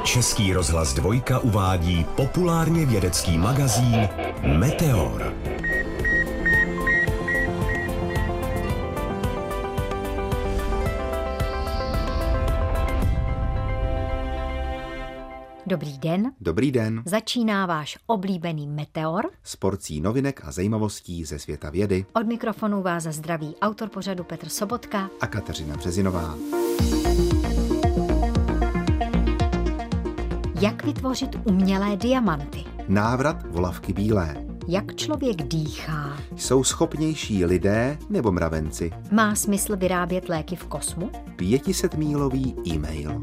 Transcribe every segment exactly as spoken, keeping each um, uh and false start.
Český rozhlas Dvojka uvádí populárně vědecký magazín Meteor. Dobrý den. Dobrý den. Začíná váš oblíbený Meteor S porcí novinek a zajímavostí ze světa vědy. Od mikrofonu vás zdraví autor pořadu Petr Sobotka A Kateřina Březinová. Jak vytvořit umělé diamanty? Návrat volavky bílé. Jak člověk dýchá? Jsou schopnější lidé nebo mravenci? Má smysl vyrábět léky v kosmu? pětisetmílový e-mail.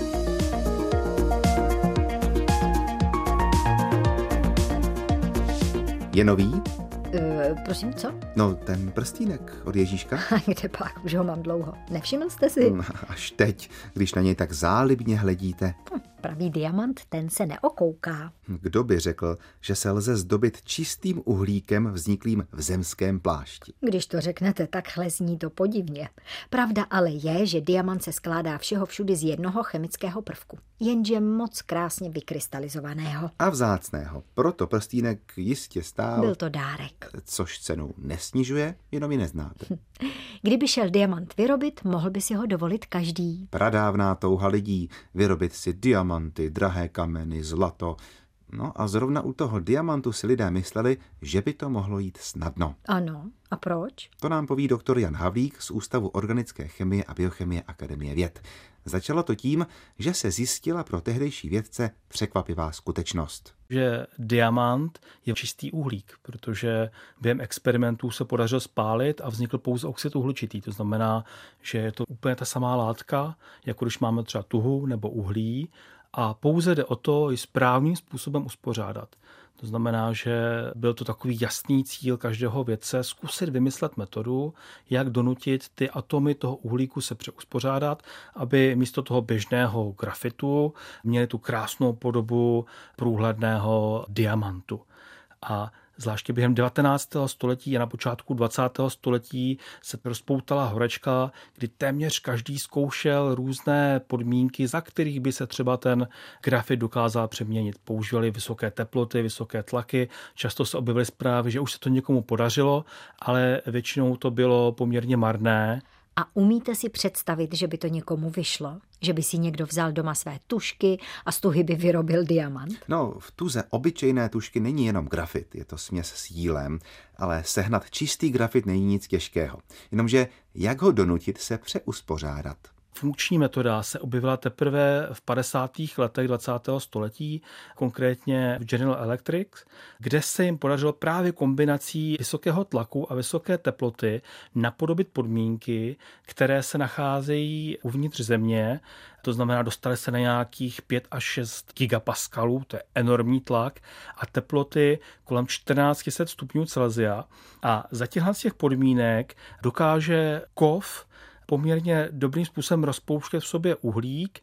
Je nový? Uh, prosím, co? No, ten prstínek od Ježíška. Kde pak? Už ho mám dlouho. Nevšiml jste si? Až teď, když na něj tak zálibně hledíte. Hm, pravý diamant, ten se neokouká. Kdo by řekl, že se lze zdobit čistým uhlíkem vzniklým v zemském plášti? Když to řeknete, takhle zní to podivně. Pravda ale je, že diamant se skládá všeho všudy z jednoho chemického prvku, jenže moc krásně vykrystalizovaného. A vzácného. Proto prstínek jistě stál. Byl to dárek. Což cenu nesnižuje, jenom ji neznáte. Kdyby šel diamant vyrobit, mohl by si ho dovolit každý. Pradávná touha lidí vyrobit si diamanty, drahé kameny, zlato. No a zrovna u toho diamantu si lidé mysleli, že by to mohlo jít snadno. Ano, a proč? To nám poví doktor Jan Havlík z Ústavu organické chemie a biochemie Akademie věd. Začalo to tím, že se zjistila pro tehdejší vědce překvapivá skutečnost. Že diamant je čistý uhlík, protože během experimentů se podařilo spálit a vznikl pouze oxid uhličitý. To znamená, že je to úplně ta samá látka, jako když máme třeba tuhu nebo uhlí, a pouze jde o to ji správným způsobem uspořádat. To znamená, že byl to takový jasný cíl každého vědce zkusit vymyslet metodu, jak donutit ty atomy toho uhlíku se přeuspořádat, aby místo toho běžného grafitu měli tu krásnou podobu průhledného diamantu. A zvláště během devatenáctého století a na počátku dvacátého století se rozpoutala horečka, kdy téměř každý zkoušel různé podmínky, za kterých by se třeba ten grafit dokázal přeměnit. Používali vysoké teploty, vysoké tlaky, často se objevily zprávy, že už se to někomu podařilo, ale většinou to bylo poměrně marné. A umíte si představit, že by to někomu vyšlo? Že by si někdo vzal doma své tužky a z tuhy by vyrobil diamant? No, v tuze obyčejné tužky není jenom grafit, je to směs s jílem, ale sehnat čistý grafit není nic těžkého. Jenomže jak ho donutit se přeuspořádat? Funkční metoda se objevila teprve v padesátých letech dvacátého století, konkrétně v General Electric, kde se jim podařilo právě kombinací vysokého tlaku a vysoké teploty napodobit podmínky, které se nacházejí uvnitř země. To znamená, dostali se na nějakých pět až šest gigapaskalů, to je enormní tlak, a teploty kolem čtrnáct set stupňů Celsia. A za těchto těch podmínek dokáže kov poměrně dobrým způsobem rozpouštět v sobě uhlík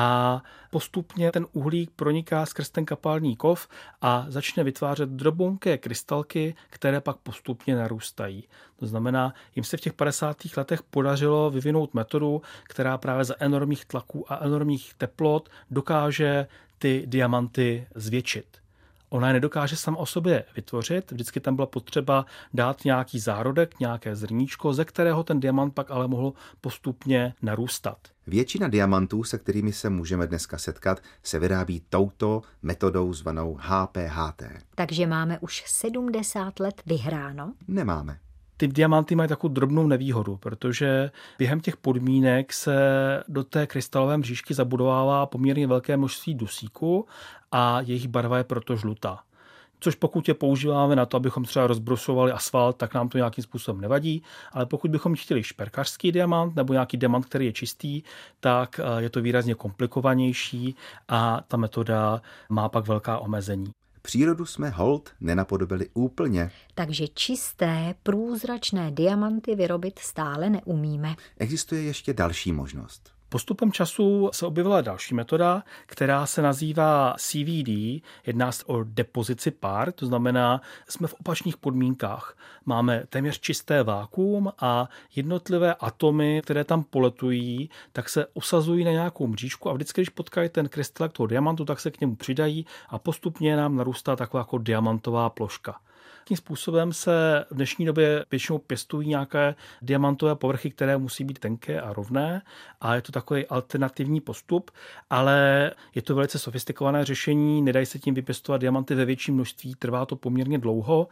a postupně ten uhlík proniká skrz ten kapalný kov a začne vytvářet drobonké krystalky, které pak postupně narůstají. To znamená, jim se v těch padesátých letech podařilo vyvinout metodu, která právě za enormních tlaků a enormních teplot dokáže ty diamanty zvětšit. Ona je nedokáže sama o sobě vytvořit, vždycky tam byla potřeba dát nějaký zárodek, nějaké zrníčko, ze kterého ten diamant pak ale mohl postupně narůstat. Většina diamantů, se kterými se můžeme dneska setkat, se vyrábí touto metodou zvanou H P H T. Takže máme už sedmdesát let vyhráno? Nemáme. Ty diamanty mají takovou drobnou nevýhodu, protože během těch podmínek se do té krystalové mřížky zabudovává poměrně velké množství dusíku a jejich barva je proto žlutá. Což pokud je používáme na to, abychom třeba rozbrusovali asfalt, tak nám to nějakým způsobem nevadí, ale pokud bychom chtěli šperkařský diamant nebo nějaký diamant, který je čistý, tak je to výrazně komplikovanější a ta metoda má pak velká omezení. Přírodu jsme hold nenapodobili úplně. Takže čisté, průzračné diamanty vyrobit stále neumíme. Existuje ještě další možnost. Postupem času se objevila další metoda, která se nazývá C V D, jedná se o depozici pár, to znamená, jsme v opačných podmínkách. Máme téměř čisté vákuum a jednotlivé atomy, které tam poletují, tak se usazují na nějakou mřížku a vždycky, když potkají ten krystalek toho diamantu, tak se k němu přidají a postupně nám narůstá taková jako diamantová ploška. Tím způsobem se v dnešní době většinou pěstují nějaké diamantové povrchy, které musí být tenké a rovné a je to takový alternativní postup, ale je to velice sofistikované řešení, nedají se tím vypěstovat diamanty ve větším množství, trvá to poměrně dlouho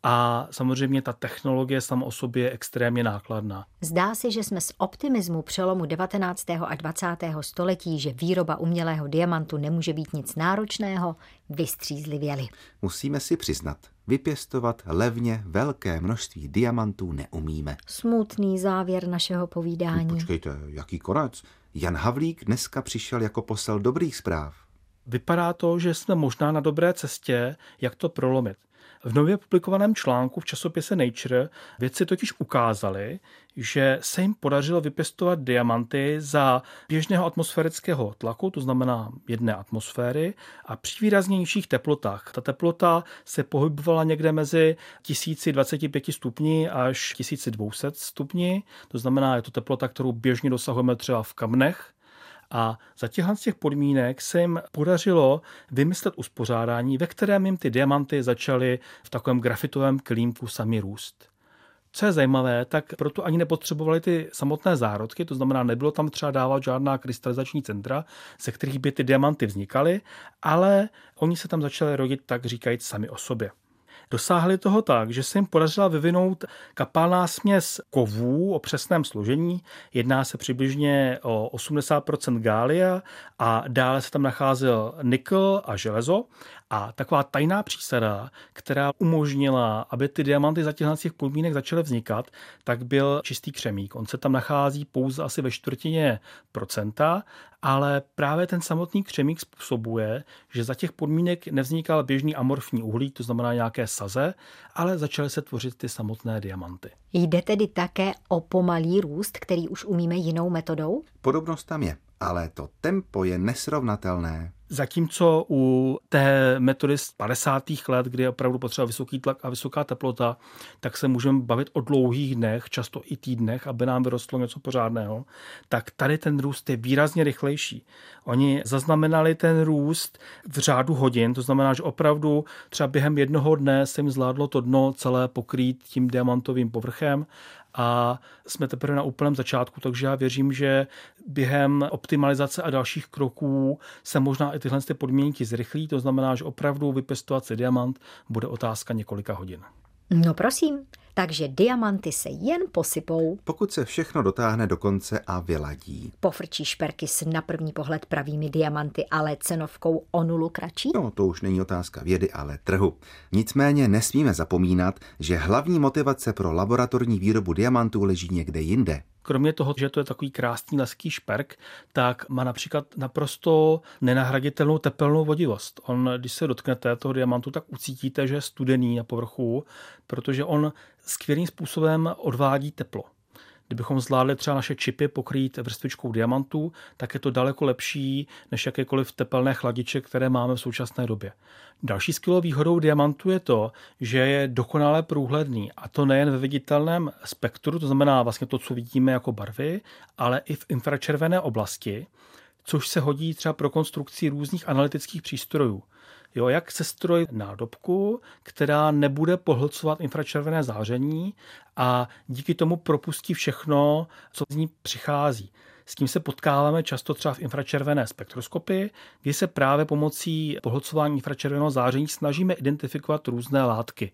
a samozřejmě ta technologie sama o sobě je extrémně nákladná. Zdá se, že jsme z optimismu přelomu devatenáctého a dvacátého století, že výroba umělého diamantu nemůže být nic náročného, vystřízlivěli. Musíme si přiznat, vypěstovat levně velké množství diamantů neumíme. Smutný závěr našeho povídání. Počkejte, jaký konec? Jan Havlík dneska přišel jako posel dobrých zpráv. Vypadá to, že jsme možná na dobré cestě, jak to prolomit. V nově publikovaném článku v časopise Nature vědci totiž ukázali, že se jim podařilo vypěstovat diamanty za běžného atmosférického tlaku, to znamená jedné atmosféry, a při výrazně nižších teplotách. Ta teplota se pohybovala někde mezi tisíc dvacet pět stupni až tisíc dvě stě stupni, to znamená, je to teplota, kterou běžně dosahujeme třeba v kamnech. A za těchto těch podmínek se jim podařilo vymyslet uspořádání, ve kterém jim ty diamanty začaly v takovém grafitovém klímku sami růst. Co je zajímavé, tak proto ani nepotřebovali ty samotné zárodky, to znamená, nebylo tam třeba dávat žádná krystalizační centra, ze kterých by ty diamanty vznikaly, ale oni se tam začali rodit, tak říkajíc, sami o sobě. Dosáhli toho tak, že se jim podařila vyvinout kapalná směs kovů o přesném složení. Jedná se přibližně o osmdesát procent gália a dále se tam nacházel nikl a železo. A taková tajná přísada, která umožnila, aby ty diamanty za těchto těch podmínek začaly vznikat, tak byl čistý křemík. On se tam nachází pouze asi ve čtvrtině procenta, ale právě ten samotný křemík způsobuje, že za těch podmínek nevznikal běžný amorfní uhlík, to znamená nějaké saze, ale začaly se tvořit ty samotné diamanty. Jde tedy také o pomalý růst, který už umíme jinou metodou? Podobnost tam je, ale to tempo je nesrovnatelné. Zatímco u té metody z padesátých let, kdy je opravdu potřeba vysoký tlak a vysoká teplota, tak se můžeme bavit o dlouhých dnech, často i týdnech, aby nám vyrostlo něco pořádného, tak tady ten růst je výrazně rychlejší. Oni zaznamenali ten růst v řádu hodin, to znamená, že opravdu třeba během jednoho dne se jim zvládlo to dno celé pokrýt tím diamantovým povrchem a jsme teprve na úplném začátku, takže já věřím, že během optimalizace a dalších kroků se možná i tyhle podmínky zrychlí, to znamená, že opravdu vypěstovat si diamant bude otázka několika hodin. No prosím, takže diamanty se jen posypou. Pokud se všechno dotáhne do konce a vyladí. Pofrčí šperky s na první pohled pravými diamanty, ale cenovkou o nulu kratší? No, to už není otázka vědy, ale trhu. Nicméně nesmíme zapomínat, že hlavní motivace pro laboratorní výrobu diamantů leží někde jinde. Kromě toho, že to je takový krásný leský šperk, tak má například naprosto nenahraditelnou tepelnou vodivost. On, když se dotknete toho diamantu, tak ucítíte, že je studený na povrchu, protože on skvělým způsobem odvádí teplo. Kdybychom zvládli třeba naše čipy pokrýt vrstvičkou diamantů, tak je to daleko lepší než jakékoliv tepelné chladiče, které máme v současné době. Další skvělou výhodou diamantu je to, že je dokonale průhledný, a to nejen ve viditelném spektru, to znamená vlastně to, co vidíme jako barvy, ale i v infračervené oblasti, což se hodí třeba pro konstrukci různých analytických přístrojů. Jo, jak sestroj nádobku, která nebude pohlcovat infračervené záření a díky tomu propustí všechno, co z ní přichází. S tím se potkáváme často třeba v infračervené spektroskopii, kdy se právě pomocí pohlcování infračerveného záření snažíme identifikovat různé látky.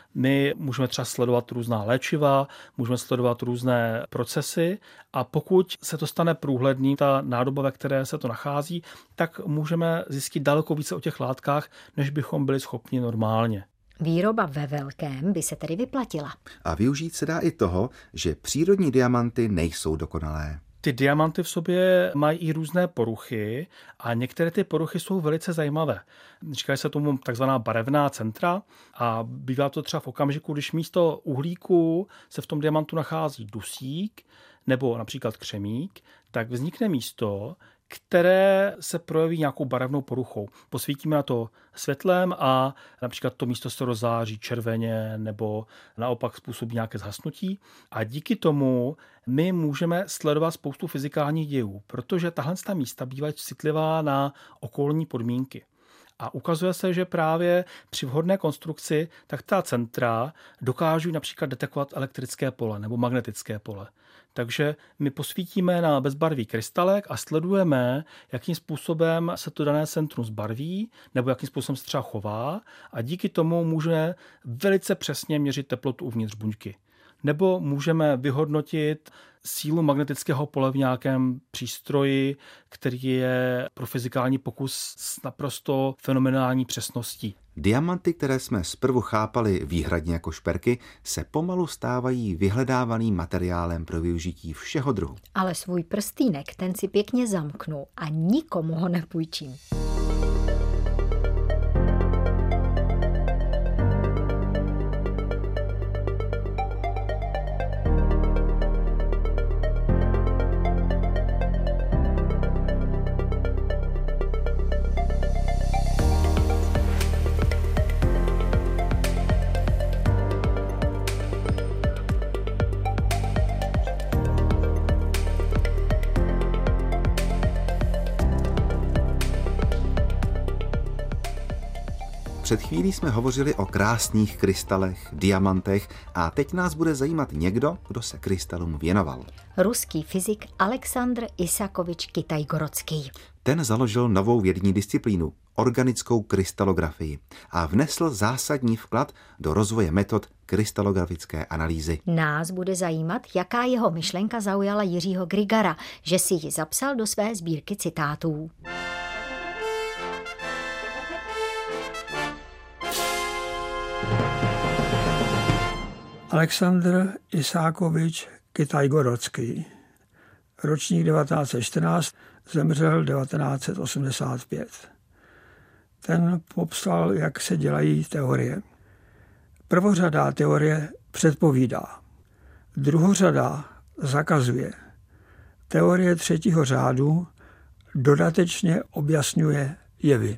My můžeme třeba sledovat různá léčiva, můžeme sledovat různé procesy a pokud se to stane průhledný, ta nádoba, ve které se to nachází, tak můžeme zjistit daleko více o těch látkách, než bychom byli schopni normálně. Výroba ve velkém by se tedy vyplatila. A využít se dá i toho, že přírodní diamanty nejsou dokonalé. Ty diamanty v sobě mají i různé poruchy a některé ty poruchy jsou velice zajímavé. Říkají se tomu takzvaná barevná centra a bývá to třeba v okamžiku, když místo uhlíku se v tom diamantu nachází dusík, nebo například křemík, tak vznikne místo, které se projeví nějakou barevnou poruchou. Posvítíme na to světlem a například to místo se rozáří červeně nebo naopak způsobí nějaké zhasnutí. A díky tomu my můžeme sledovat spoustu fyzikálních dějů, protože tahle místa bývají citlivá na okolní podmínky. A ukazuje se, že právě při vhodné konstrukci tak ta centra dokážou například detekovat elektrické pole nebo magnetické pole. Takže my posvítíme na bezbarvý krystalek a sledujeme, jakým způsobem se to dané centrum zbarví nebo jakým způsobem se třeba chová a díky tomu můžeme velice přesně měřit teplotu uvnitř buňky. Nebo můžeme vyhodnotit sílu magnetického pole v nějakém přístroji, který je pro fyzikální pokus s naprosto fenomenální přesností. Diamanty, které jsme zprvu chápali výhradně jako šperky, se pomalu stávají vyhledávaným materiálem pro využití všeho druhu. Ale svůj prstýnek ten si pěkně zamknu a nikomu ho nepůjčím. Před chvílí jsme hovořili o krásných krystalech, diamantech a teď nás bude zajímat někdo, kdo se krystalům věnoval. Ruský fyzik Aleksandr Isakovič Kitaj-Gorodský. Ten založil novou vědní disciplínu, organickou krystalografii a vnesl zásadní vklad do rozvoje metod krystalografické analýzy. Nás bude zajímat, jaká jeho myšlenka zaujala Jiřího Grigara, že si ji zapsal do své sbírky citátů. Aleksandr Isákovič Kitaj-Gorodský, ročník devatenáct set čtrnáct, zemřel devatenáct set osmdesát pět. Ten popsal, jak se dělají teorie. Prvořadá teorie předpovídá, druhořadá zakazuje. Teorie třetího řádu dodatečně objasňuje jevy.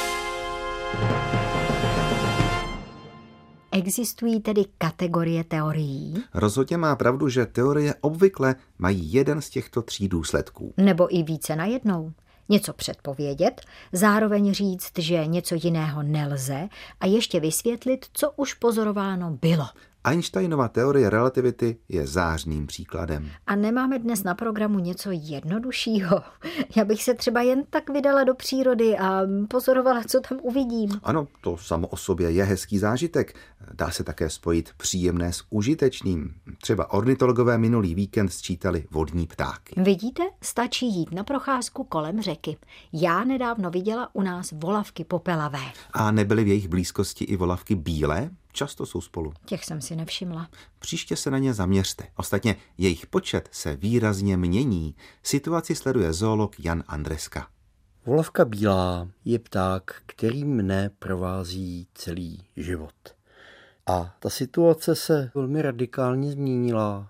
Existují tedy kategorie teorií? Rozhodně má pravdu, že teorie obvykle mají jeden z těchto tří důsledků. Nebo i více najednou. Něco předpovědět, zároveň říct, že něco jiného nelze a ještě vysvětlit, co už pozorováno bylo. Einsteinova teorie relativity je zářným příkladem. A nemáme dnes na programu něco jednoduššího? Já bych se třeba jen tak vydala do přírody a pozorovala, co tam uvidím. Ano, to samo o sobě je hezký zážitek. Dá se také spojit příjemné s užitečným. Třeba ornitologové minulý víkend sčítali vodní ptáky. Vidíte, stačí jít na procházku kolem řeky. Já nedávno viděla u nás volavky popelavé. A nebyly v jejich blízkosti i volavky bílé? Často jsou spolu. Těch jsem si nevšimla. Příště se na ně zaměřte. Ostatně jejich počet se výrazně mění. Situaci sleduje zoolog Jan Andreska. Volavka bílá je pták, který mne provází celý život. A ta situace se velmi radikálně změnila,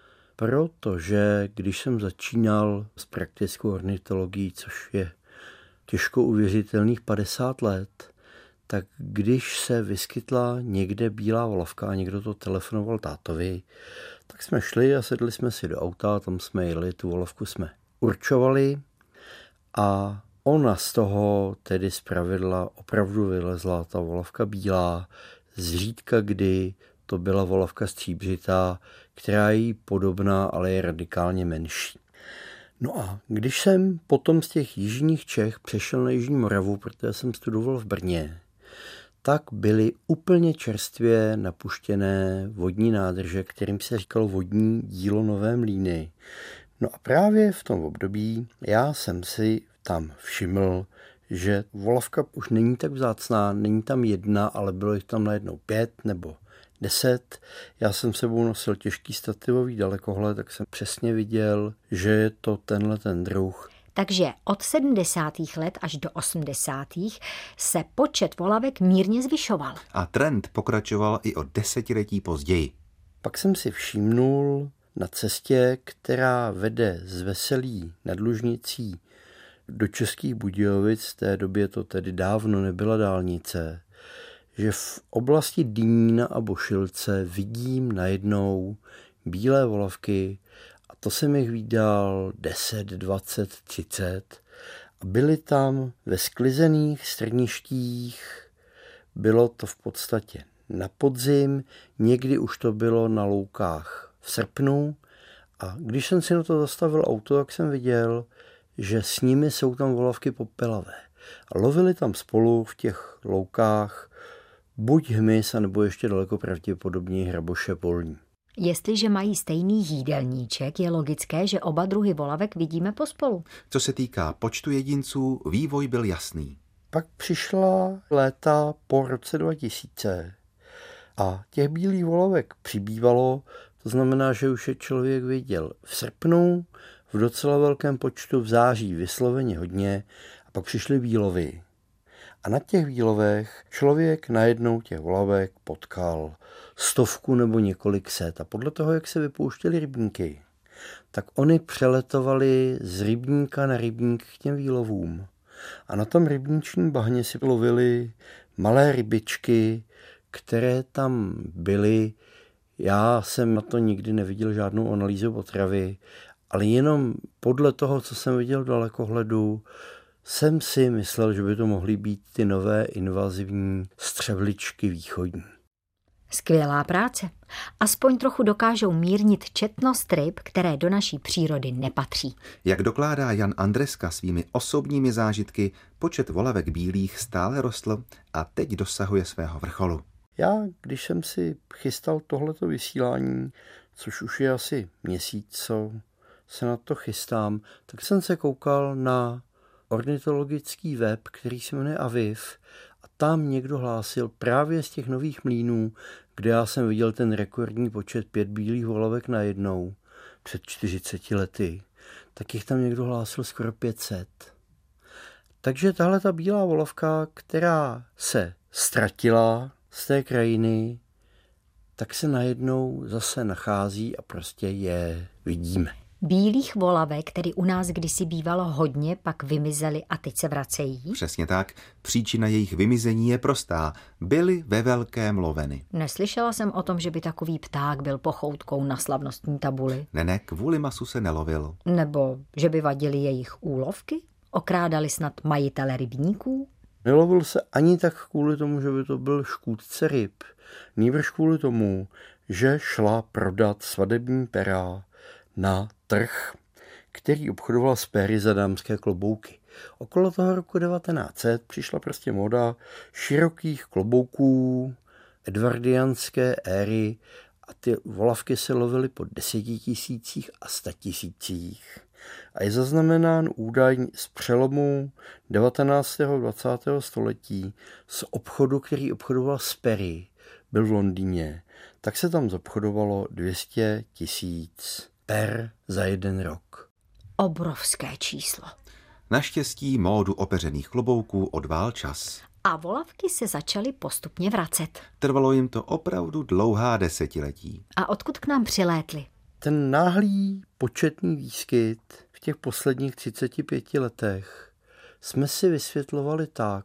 protože když jsem začínal s praktickou ornitologií, což je těžko uvěřitelných padesát let, tak když se vyskytla někde bílá volavka a někdo to telefonoval tátovi, tak jsme šli a sedli jsme si do auta, tam jsme jeli, tu volavku jsme určovali a ona z toho tedy zpravidla opravdu vylezla, ta volavka bílá, zřídka kdy to byla volavka stříbřitá, která je jí podobná, ale je radikálně menší. No a když jsem potom z těch jižních Čech přešel na Jižní Moravu, protože jsem studoval v Brně, tak byly úplně čerstvě napuštěné vodní nádrže, kterým se říkalo vodní dílo Nové Mlýny. No a právě v tom období já jsem si tam všiml, že volavka už není tak vzácná, není tam jedna, ale bylo jich tam najednou pět nebo deset. Já jsem sebou nosil těžký stativový dalekohled, tak jsem přesně viděl, že je to tenhle ten druh. Takže od sedmdesátých let až do osmdesátých se počet volavek mírně zvyšoval. A trend pokračoval i o desetiletí později. Pak jsem si všimnul na cestě, která vede z Veselí nad Lužnicí do Českých Budějovic, v té době to tedy dávno nebyla dálnice, že v oblasti Dynína a Bošilce vidím najednou bílé volavky a to jsem jich vídal deset, dvacet, třicet a byly tam ve sklizených strništích, bylo to v podstatě na podzim, někdy už to bylo na loukách v srpnu a když jsem si na to zastavil auto, tak jsem viděl, že s nimi jsou tam volavky popelavé. A lovili tam spolu v těch loukách buď hmyz, anebo ještě daleko pravděpodobně hraboše polní. Jestliže mají stejný jídelníček, je logické, že oba druhy volavek vidíme pospolu. Co se týká počtu jedinců, vývoj byl jasný. Pak přišla léta po roce dva tisíce a těch bílých volavek přibývalo, to znamená, že už je člověk viděl v srpnu, v docela velkém počtu, v září vysloveně hodně a pak přišly výlovy. A na těch výlovech člověk najednou těch volavek potkal stovku nebo několik set. A podle toho, jak se vypouštěly rybníky, tak oni přeletovali z rybníka na rybník k těm výlovům. A na tom rybničním bahně si lovili malé rybičky, které tam byly. Já jsem na to nikdy neviděl žádnou analýzu potravy, ale jenom podle toho, co jsem viděl v dalekohledu, jsem si myslel, že by to mohly být ty nové invazivní střevličky východní. Skvělá práce. Aspoň trochu dokážou mírnit četnost ryb, které do naší přírody nepatří. Jak dokládá Jan Andreska svými osobními zážitky, počet volavek bílých stále rostl a teď dosahuje svého vrcholu. Já, když jsem si chystal tohleto vysílání, což už je asi měsíc, co se na to chystám, tak jsem se koukal na ornitologický web, který se jmenuje Aviv, a tam někdo hlásil právě z těch Nových Mlýnů, kde já jsem viděl ten rekordní počet pět bílých volavek najednou před čtyřiceti lety, tak jich tam někdo hlásil skoro pět set. Takže tahle ta bílá volavka, která se ztratila z té krajiny, tak se najednou zase nachází a prostě je vidíme. Bílých volavek, tedy u nás kdysi bývalo hodně, pak vymizely a teď se vracejí? Přesně tak. Příčina jejich vymizení je prostá. Byly ve velkém loveny. Neslyšela jsem o tom, že by takový pták byl pochoutkou na slavnostní tabuli. Ne, ne, kvůli masu se nelovil. Nebo že by vadily jejich úlovky? Okrádali snad majitele rybníků? Nelovil se ani tak kvůli tomu, že by to byl škůdce ryb. Nýbrž kvůli tomu, že šla prodat svadební pera na trh, který obchodoval s péry za dámské klobouky. Okolo toho roku devatenáct set přišla prostě móda širokých klobouků edvardianské éry a ty volavky se lovily po desetitisících a statisících. A je zaznamenán údaj z přelomu devatenáctého a dvacátého století z obchodu, který obchodoval s pery, byl v Londýně, tak se tam zobchodovalo dvě stě tisíc per za jeden rok. Obrovské číslo. Naštěstí módu opeřených klobouků odvál čas. A volavky se začaly postupně vracet. Trvalo jim to opravdu dlouhá desetiletí. A odkud k nám přilétly? Ten náhlý početný výskyt v těch posledních třiceti pěti letech jsme si vysvětlovali tak,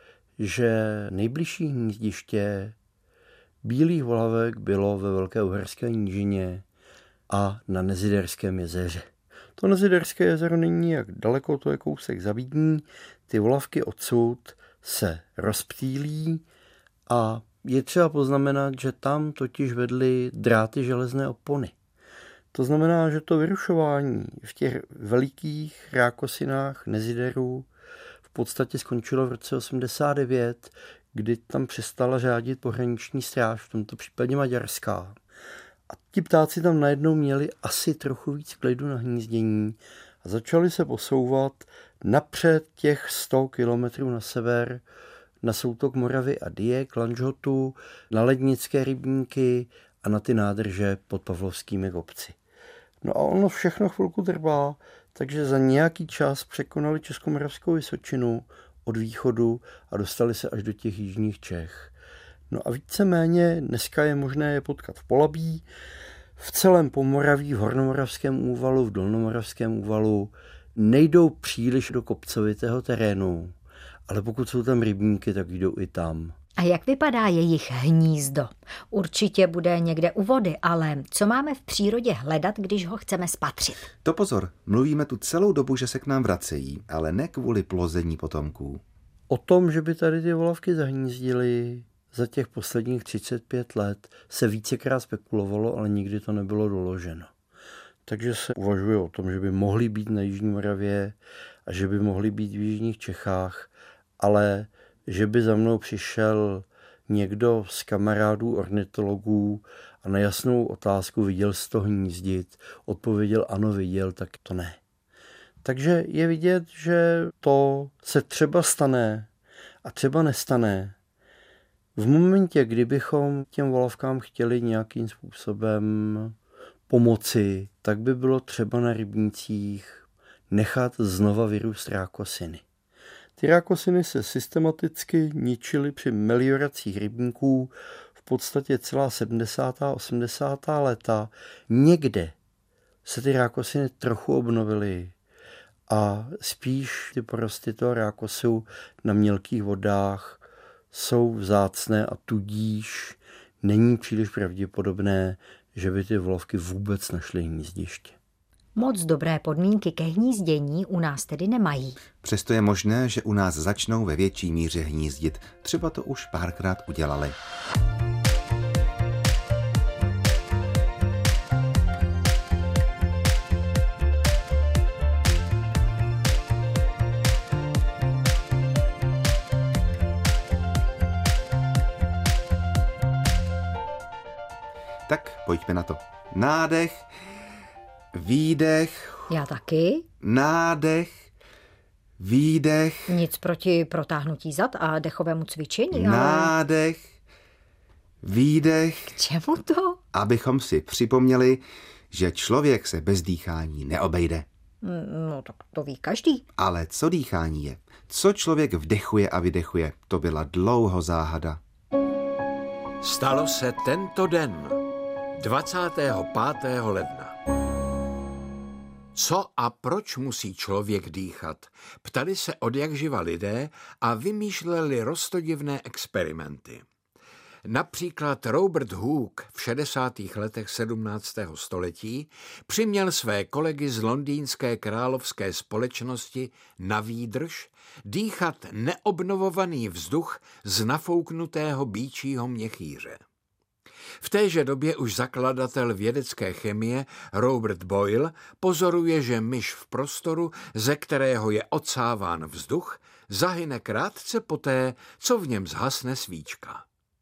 že nejbližší hnízdiště bílých volavek bylo ve Velké Uherské nížině a na Neziderském jezeře. To Neziderské jezero není jak daleko, to je kousek za Vídní. Ty volavky odsud se rozptýlí a je třeba poznamenat, že tam totiž vedly dráty železné opony. To znamená, že to vyrušování v těch velikých rákosinách Neziderů v podstatě skončilo v roce osmdesát devět, kdy tam přestala řádit pohraniční stráž, v tomto případě maďarská. A ti ptáci tam najednou měli asi trochu víc klidu na hnízdění a začali se posouvat napřed těch sto kilometrů na sever na soutok Moravy a Dyje, k Lanžhotu, na lednické rybníky a na ty nádrže pod Pavlovskými kopci. No a ono všechno chvilku trvá, takže za nějaký čas překonali Českomoravskou Vysočinu od východu a dostali se až do těch jižních Čech. No a víceméně dneska je možné je potkat v Polabí, v celém Pomoraví, v Hornomoravském úvalu, v Dolnomoravském úvalu nejdou příliš do kopcovitého terénu, ale pokud jsou tam rybníky, tak jdou i tam. A jak vypadá jejich hnízdo? Určitě bude někde u vody, ale co máme v přírodě hledat, když ho chceme spatřit? To pozor, mluvíme tu celou dobu, že se k nám vracejí, ale ne kvůli plození potomků. O tom, že by tady ty volavky zahnízdily, za těch posledních třicet pět let se vícekrát spekulovalo, ale nikdy to nebylo doloženo. Takže se uvažuje o tom, že by mohly být na Jižní Moravě a že by mohly být v Jižních Čechách, ale že by za mnou přišel někdo z kamarádů ornitologů a na jasnou otázku viděl jsi to hnízdit, odpověděl ano, viděl, tak to ne. Takže je vidět, že to se třeba stane a třeba nestane. V momentě, kdybychom těm volavkám chtěli nějakým způsobem pomoci, tak by bylo třeba na rybnících nechat znova vyrůst rákosiny. Ty rákosiny se systematicky ničily při melioracích rybníků v podstatě celá sedmdesátá osmdesátá léta. Někde se ty rákosiny trochu obnovily a spíš ty porosty toho rákosu na mělkých vodách jsou vzácné a tudíž není příliš pravděpodobné, že by ty volavky vůbec našly hnízdiště. Moc dobré podmínky ke hnízdění u nás tedy nemají. Přesto je možné, že u nás začnou ve větší míře hnízdit. Třeba to už párkrát udělali. Tak, pojďme na to. Nádech, výdech. Já taky. Nádech, výdech. Nic proti protáhnutí zad a dechovému cvičení, ale... Nádech, výdech. K čemu to? Abychom si připomněli, že člověk se bez dýchání neobejde. No tak to ví každý. Ale co dýchání je? Co člověk vdechuje a vydechuje? To byla dlouho záhada. Stalo se tento den, dvacátého pátého ledna. Co a proč musí člověk dýchat? Ptali se odjakživa lidé a vymýšleli roztodivné experimenty. Například Robert Hooke v šedesátých letech sedmnáctého století přiměl své kolegy z londýnské královské společnosti na výdrž dýchat neobnovovaný vzduch z nafouknutého býčího měchýře. V téže době už zakladatel vědecké chemie Robert Boyle pozoruje, že myš v prostoru, ze kterého je odsáván vzduch, zahyne krátce poté, co v něm zhasne svíčka.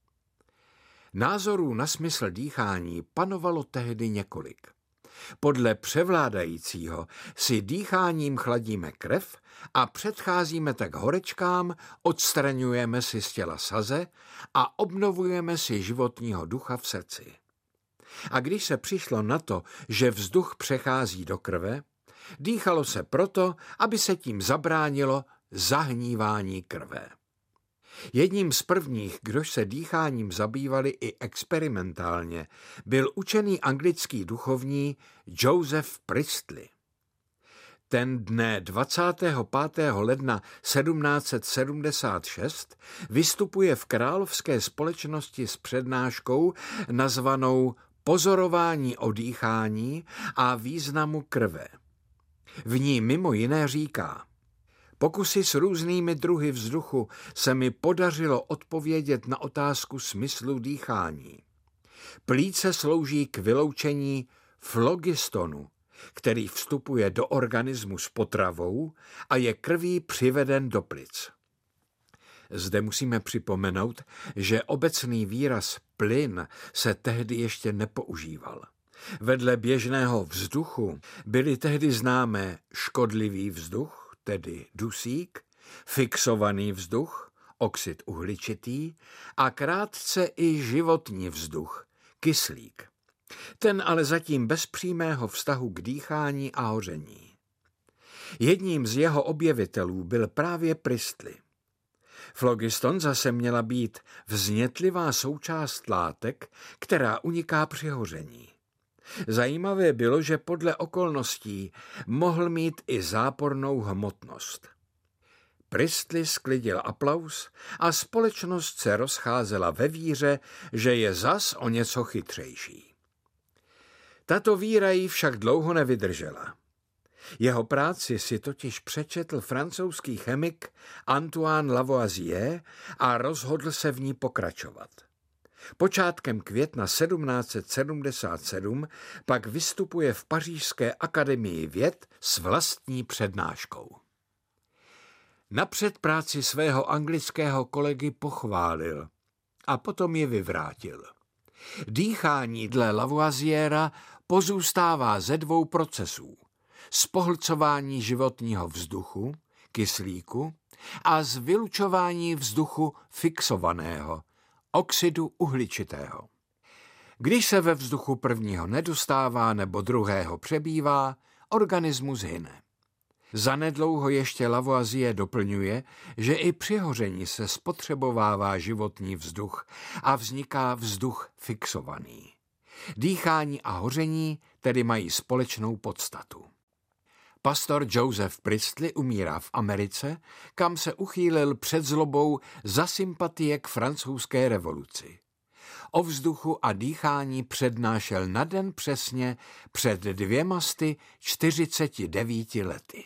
Názorů na smysl dýchání panovalo tehdy několik. Podle převládajícího si dýcháním chladíme krev a předcházíme tak horečkám, odstraňujeme si z těla saze a obnovujeme si životního ducha v srdci. A když se přišlo na to, že vzduch přechází do krve, dýchalo se proto, aby se tím zabránilo zahnívání krve. Jedním z prvních, kdož se dýcháním zabývali i experimentálně, byl učený anglický duchovní Joseph Priestley. Ten dne dvacátého pátého ledna sedmnáct set sedmdesát šest vystupuje v královské společnosti s přednáškou nazvanou Pozorování o dýchání a významu krve. V ní mimo jiné říká: Pokusy s různými druhy vzduchu se mi podařilo odpovědět na otázku smyslu dýchání. Plíce slouží k vyloučení flogistonu, který vstupuje do organismu s potravou a je krví přiveden do plic. Zde musíme připomenout, že obecný výraz plyn se tehdy ještě nepoužíval. Vedle běžného vzduchu byly tehdy známé škodlivý vzduch, tedy dusík, fixovaný vzduch, oxid uhličitý a krátce i životní vzduch, kyslík. Ten ale zatím bez přímého vztahu k dýchání a hoření. Jedním z jeho objevitelů byl právě Priestley. Phlogiston zase měla být vznětlivá součást látek, která uniká při hoření. Zajímavé bylo, že podle okolností mohl mít i zápornou hmotnost. Priestley sklidil aplaus a společnost se rozcházela ve víře, že je zas o něco chytřejší. Tato víra jí však dlouho nevydržela. Jeho práci si totiž přečetl francouzský chemik Antoine Lavoisier a rozhodl se v ní pokračovat. Počátkem května sedmnáct set sedmdesát sedm pak vystupuje v Pařížské akademii věd s vlastní přednáškou. Napřed práci svého anglického kolegy pochválil a potom ji vyvrátil. Dýchání dle Lavoisiera pozůstává ze dvou procesů. Z pohlcování životního vzduchu, kyslíku, a z vylučování vzduchu fixovaného, oxidu uhličitého. Když se ve vzduchu prvního nedostává nebo druhého přebývá, organismus hyne. Zanedlouho ještě Lavoisier doplňuje, že i při hoření se spotřebovává životní vzduch a vzniká vzduch fixovaný. Dýchání a hoření tedy mají společnou podstatu. Pastor Joseph Priestley umírá v Americe, kam se uchýlil před zlobou za sympatie k francouzské revoluci. O vzduchu a dýchání přednášel na den přesně před dvěma sty čtyřiceti devíti lety.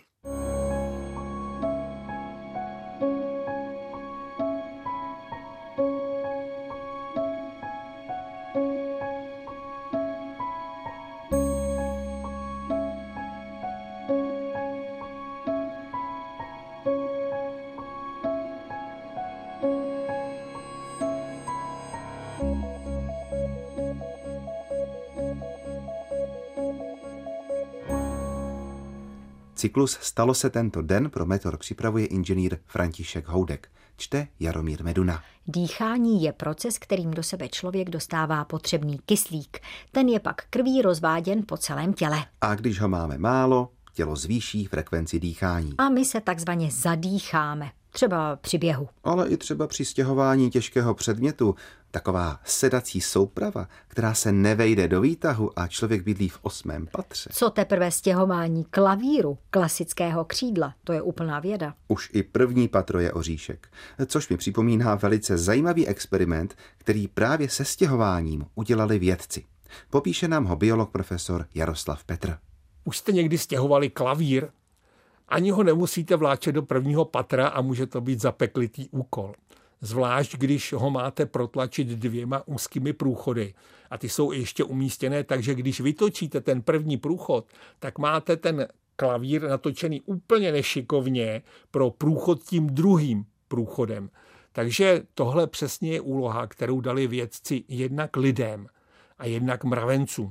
Cyklus Stalo se tento den pro Meteor připravuje inženýr František Houdek. Čte Jaromír Meduna. Dýchání je proces, kterým do sebe člověk dostává potřebný kyslík. Ten je pak krví rozváděn po celém těle. A když ho máme málo, tělo zvýší frekvenci dýchání. A my se takzvaně zadýcháme. Třeba při běhu. Ale i třeba při stěhování těžkého předmětu. Taková sedací souprava, která se nevejde do výtahu a člověk bydlí v osmém patře. Co teprve stěhování klavíru, klasického křídla, to je úplná věda. Už i první patro je oříšek, což mi připomíná velice zajímavý experiment, který právě se stěhováním udělali vědci. Popíše nám ho biolog profesor Jaroslav Petr. Už jste někdy stěhovali klavír? Ani ho nemusíte vláčet do prvního patra a může to být zapeklitý úkol. Zvlášť, když ho máte protlačit dvěma úzkými průchody. A ty jsou ještě umístěné, takže když vytočíte ten první průchod, tak máte ten klavír natočený úplně nešikovně pro průchod tím druhým průchodem. Takže tohle přesně je úloha, kterou dali vědci jednak lidem a jednak mravencům.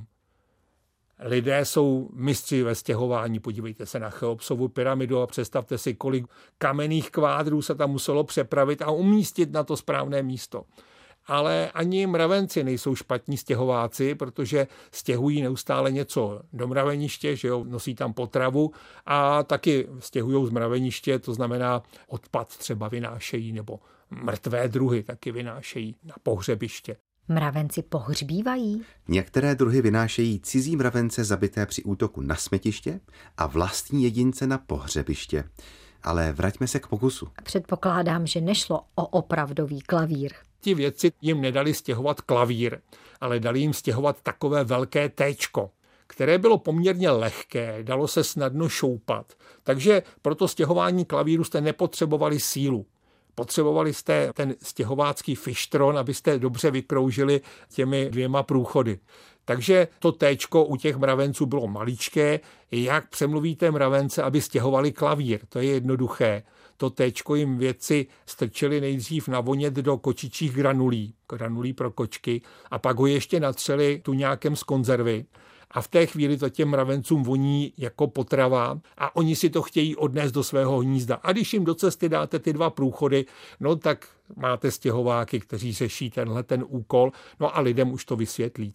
Lidé jsou mistři ve stěhování. Podívejte se na Cheopsovu pyramidu a představte si, kolik kamenných kvádrů se tam muselo přepravit a umístit na to správné místo. Ale ani mravenci nejsou špatní stěhováci, protože stěhují neustále něco do mraveniště, že jo, nosí tam potravu a taky stěhují z mraveniště, to znamená odpad třeba vynášejí nebo mrtvé druhy taky vynášejí na pohřebiště. Mravenci pohřbívají? Některé druhy vynášejí cizí mravence zabité při útoku na smetiště a vlastní jedince na pohřebiště. Ale vraťme se k pokusu. Předpokládám, že nešlo o opravdový klavír. Ti vědci jim nedali stěhovat klavír, ale dali jim stěhovat takové velké téčko, které bylo poměrně lehké, dalo se snadno šoupat. Takže pro to stěhování klavíru jste nepotřebovali sílu. Potřebovali jste ten stěhovácký fištron, abyste dobře vykroužili těmi dvěma průchody. Takže to téčko u těch mravenců bylo maličké. Jak přemluvíte mravence, aby stěhovali klavír? To je jednoduché. To téčko jim vědci strčili nejdřív navonět do kočičích granulí, granulí pro kočky, a pak ho ještě natřeli tuňákem z konzervy. A v té chvíli to těm mravencům voní jako potrava a oni si to chtějí odnést do svého hnízda. A když jim do cesty dáte ty dva průchody, no tak máte stěhováky, kteří řeší tenhle ten úkol, no a lidem už to vysvětlíte.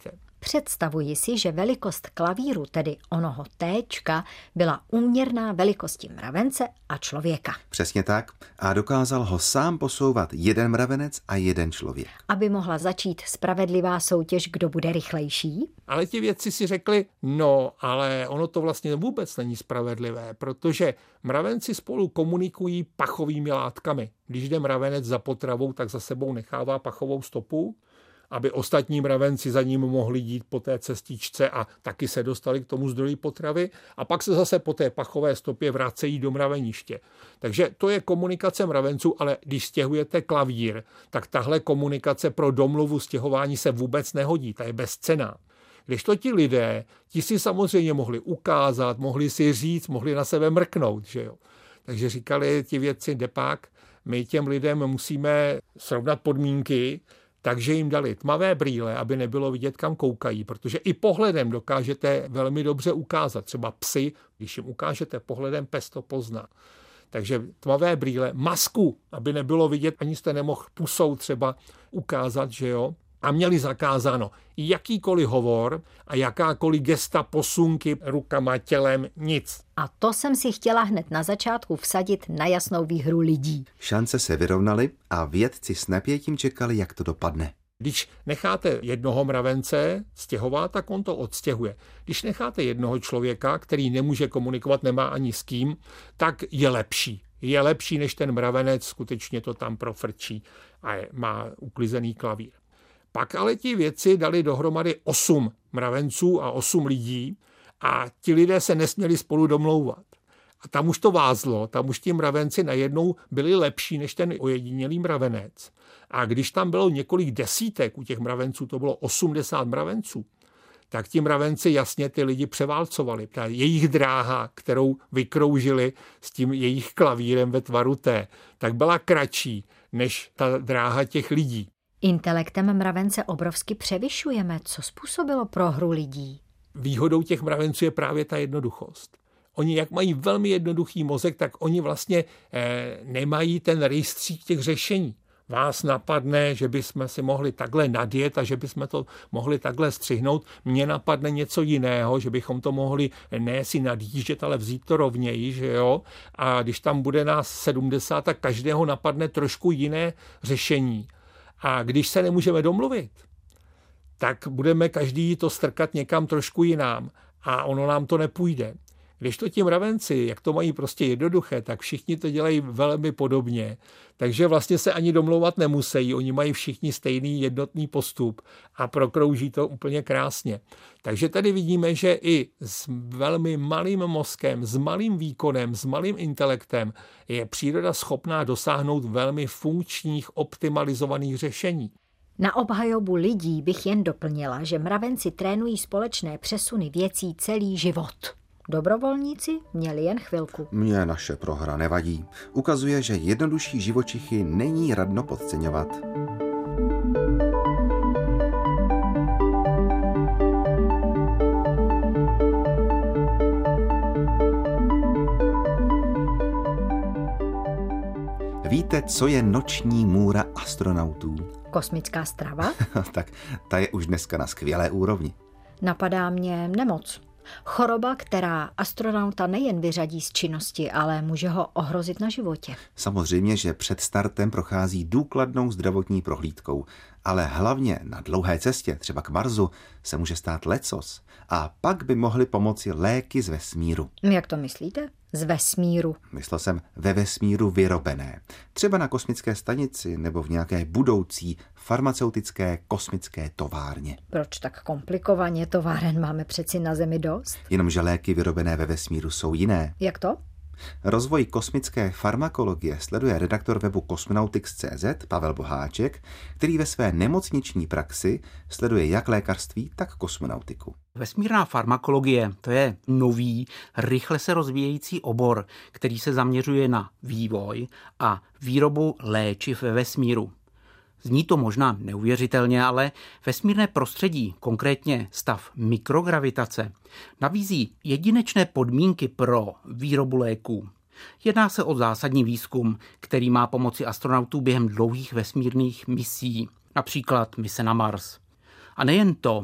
Představuji si, že velikost klavíru, tedy onoho téčka, byla úměrná velikosti mravence a člověka. Přesně tak. A dokázal ho sám posouvat jeden mravenec a jeden člověk. Aby mohla začít spravedlivá soutěž, kdo bude rychlejší? Ale ti vědci si řekli, no, ale ono to vlastně vůbec není spravedlivé, protože mravenci spolu komunikují pachovými látkami. Když jde mravenec za potravou, tak za sebou nechává pachovou stopu, aby ostatní mravenci za ním mohli jít po té cestičce a taky se dostali k tomu zdroji potravy a pak se zase po té pachové stopě vracejí do mraveniště. Takže to je komunikace mravenců, ale když stěhujete klavír, tak tahle komunikace pro domluvu stěhování se vůbec nehodí, ta je bezcenná. Když to ti lidé, ti si samozřejmě mohli ukázat, mohli si říct, mohli na sebe mrknout, že jo. Takže říkali ti vědci, depák, my těm lidem musíme srovnat podmínky, takže jim dali tmavé brýle, aby nebylo vidět, kam koukají, protože i pohledem dokážete velmi dobře ukázat. Třeba psy, když jim ukážete pohledem, pes to pozná. Takže tmavé brýle, masku, aby nebylo vidět, ani jste nemohl pusou třeba ukázat, že jo. A měli zakázáno jakýkoliv hovor a jakákoliv gesta, posunky rukama, tělem, nic. A to jsem si chtěla hned na začátku vsadit na jasnou výhru lidí. Šance se vyrovnaly a vědci s napětím čekali, jak to dopadne. Když necháte jednoho mravence stěhovat, tak on to odstěhuje. Když necháte jednoho člověka, který nemůže komunikovat, nemá ani s kým, tak je lepší. Je lepší, než ten mravenec, skutečně to tam profrčí a má uklizený klavír. Pak ale ti vědci dali dohromady osm mravenců a osm lidí a ti lidé se nesměli spolu domlouvat. A tam už to vázlo, tam už ti mravenci najednou byli lepší než ten ojedinělý mravenec. A když tam bylo několik desítek, u těch mravenců to bylo osmdesát mravenců, tak ti mravenci jasně ty lidi převálcovali. Ta jejich dráha, kterou vykroužili s tím jejich klavírem ve tvaru T, tak byla kratší než ta dráha těch lidí. Intelektem mravence obrovsky převyšujeme. Co způsobilo prohru lidí? Výhodou těch mravenců je právě ta jednoduchost. Oni, jak mají velmi jednoduchý mozek, tak oni vlastně eh, nemají ten rejstřík těch řešení. Vás napadne, že bychom si mohli takhle nadjet a že bychom to mohli takhle střihnout. Mně napadne něco jiného, že bychom to mohli ne si nadjíždět, ale vzít to rovněji, že jo. A když tam bude nás sedmdesát, tak každého napadne trošku jiné řešení. A když se nemůžeme domluvit, tak budeme každý to strkat někam trošku jinam a ono nám to nepůjde. Když to ti mravenci, jak to mají prostě jednoduché, tak všichni to dělají velmi podobně. Takže vlastně se ani domlouvat nemusí, oni mají všichni stejný jednotný postup a prokrouží to úplně krásně. Takže tady vidíme, že i s velmi malým mozkem, s malým výkonem, s malým intelektem je příroda schopná dosáhnout velmi funkčních, optimalizovaných řešení. Na obhajobu lidí bych jen doplnila, že mravenci trénují společné přesuny věcí celý život. Dobrovolníci měli jen chvilku. Mně naše prohra nevadí. Ukazuje, že jednodušší živočichy není radno podceňovat. Víte, co je noční můra astronautů? Kosmická strava? Tak ta je už dneska na skvělé úrovni. Napadá mě nemoc. Choroba, která astronauta nejen vyřadí z činnosti, ale může ho ohrozit na životě. Samozřejmě, že před startem prochází důkladnou zdravotní prohlídkou, ale hlavně na dlouhé cestě, třeba k Marsu, se může stát lecos a pak by mohly pomoci léky z vesmíru. Jak to myslíte? Z vesmíru? Myslel jsem ve vesmíru vyrobené. Třeba na kosmické stanici nebo v nějaké budoucí farmaceutické kosmické továrně. Proč tak komplikovaně? Továren máme přeci na Zemi dost. Jenomže léky vyrobené ve vesmíru jsou jiné. Jak to? Rozvoj kosmické farmakologie sleduje redaktor webu Cosmonautics tečka cé zet Pavel Boháček, který ve své nemocniční praxi sleduje jak lékařství, tak kosmonautiku. Vesmírná farmakologie, to je nový, rychle se rozvíjející obor, který se zaměřuje na vývoj a výrobu léčiv ve vesmíru. Zní to možná neuvěřitelně, ale vesmírné prostředí, konkrétně stav mikrogravitace, nabízí jedinečné podmínky pro výrobu léků. Jedná se o zásadní výzkum, který má pomoci astronautů během dlouhých vesmírných misí, například mise na Mars. A nejen to,